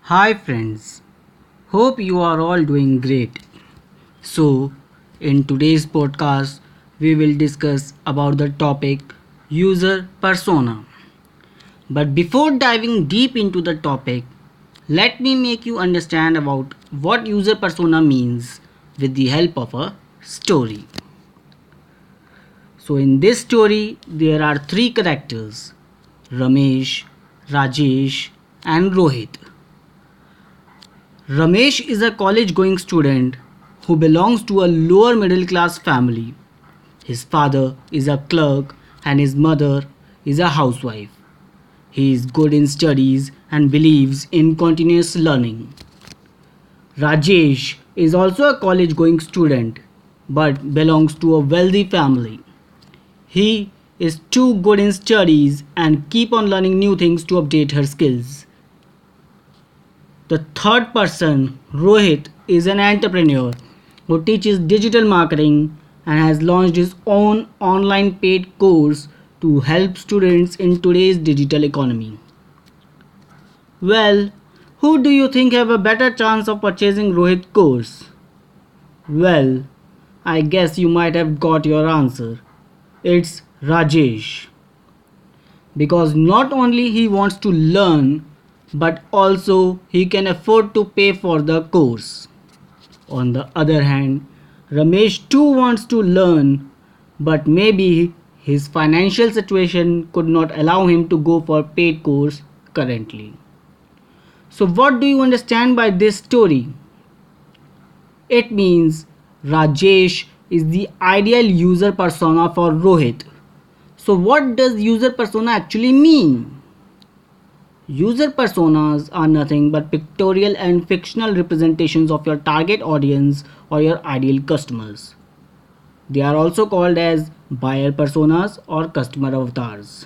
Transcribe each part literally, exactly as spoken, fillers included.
Hi friends, hope you are all doing great. So, in today's podcast, we will discuss about the topic user persona. But before diving deep into the topic, let me make you understand about what user persona means with the help of a story. So, in this story, there are three characters Ramesh, Rajesh, and Rohit. Ramesh is a college going student who belongs to a lower middle class family. His father is a clerk and his mother is a housewife. He is good in studies and believes in continuous learning. Rajesh is also a college going student but belongs to a wealthy family. He is too good in studies and keep on learning new things to update her skills. The third person, Rohit, is an entrepreneur who teaches digital marketing and has launched his own online paid course to help students in today's digital economy. Well, who do you think have a better chance of purchasing Rohit's course? Well, I guess you might have got your answer. It's Rajesh. Because not only he wants to learn but also he can afford to pay for the course. On the other hand, Ramesh too wants to learn but maybe his financial situation could not allow him to go for paid course currently. So what do you understand by this story? It means Rajesh is the ideal user persona for Rohit. So what does user persona actually mean? User personas are nothing but pictorial and fictional representations of your target audience or your ideal customers. They are also called as buyer personas or customer avatars.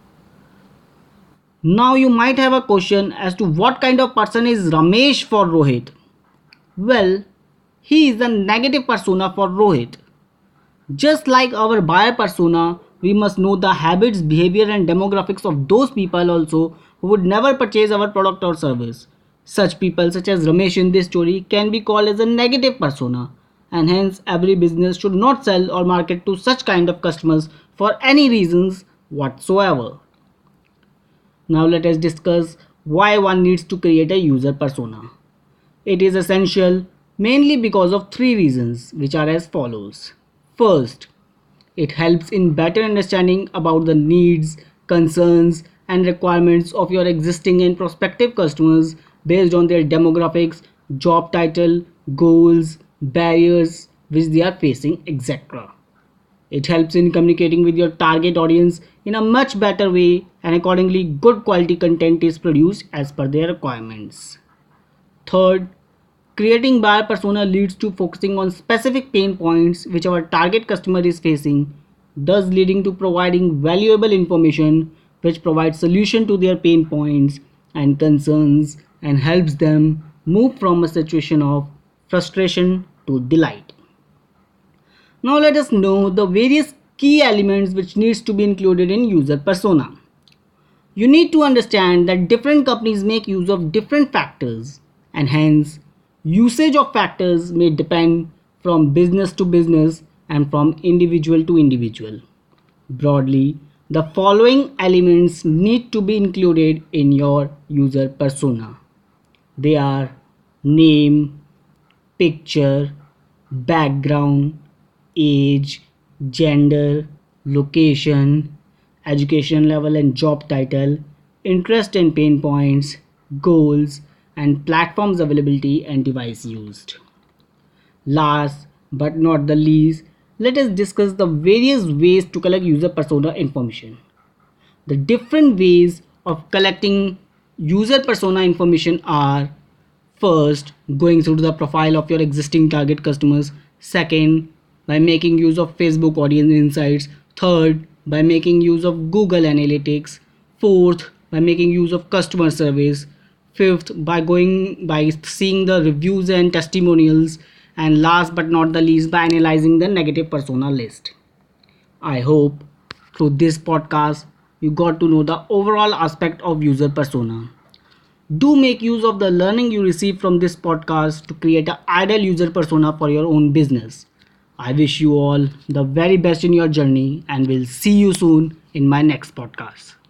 Now you might have a question as to what kind of person is Ramesh for Rohit. Well, he is a negative persona for Rohit. Just like our buyer persona, we must know the habits, behavior, and demographics of those people also who would never purchase our product or service. Such people, such as Ramesh in this story, can be called as a negative persona, and hence every business should not sell or market to such kind of customers for any reasons whatsoever. Now let us discuss why one needs to create a user persona. It is essential mainly because of three reasons, which are as follows. First, it helps in better understanding about the needs, concerns, and requirements of your existing and prospective customers based on their demographics, job title, goals, barriers which they are facing, et cetera. It helps in communicating with your target audience in a much better way, and accordingly good quality content is produced as per their requirements. Third, creating buyer persona leads to focusing on specific pain points which our target customer is facing, thus leading to providing valuable information which provides solution to their pain points and concerns and helps them move from a situation of frustration to delight. Now let us know the various key elements which needs to be included in user persona. You need to understand that different companies make use of different factors and hence usage of factors may depend from business to business and from individual to individual. Broadly, the following elements need to be included in your user persona. They are name, picture, background, age, gender, location, education level and job title, interest and pain points, goals, and platforms availability and device used. Last but not the least, let us discuss the various ways to collect user persona information. The different ways of collecting user persona information are: first, going through the profile of your existing target customers; second, by making use of Facebook audience insights; third, by making use of Google Analytics; fourth, by making use of customer surveys; fifth, by going by seeing the reviews and testimonials; and last but not the least, by analyzing the negative persona list. I hope through this podcast you got to know the overall aspect of user persona. Do make use of the learning you receive from this podcast to create an ideal user persona for your own business. I wish you all the very best in your journey and will see you soon in my next podcast.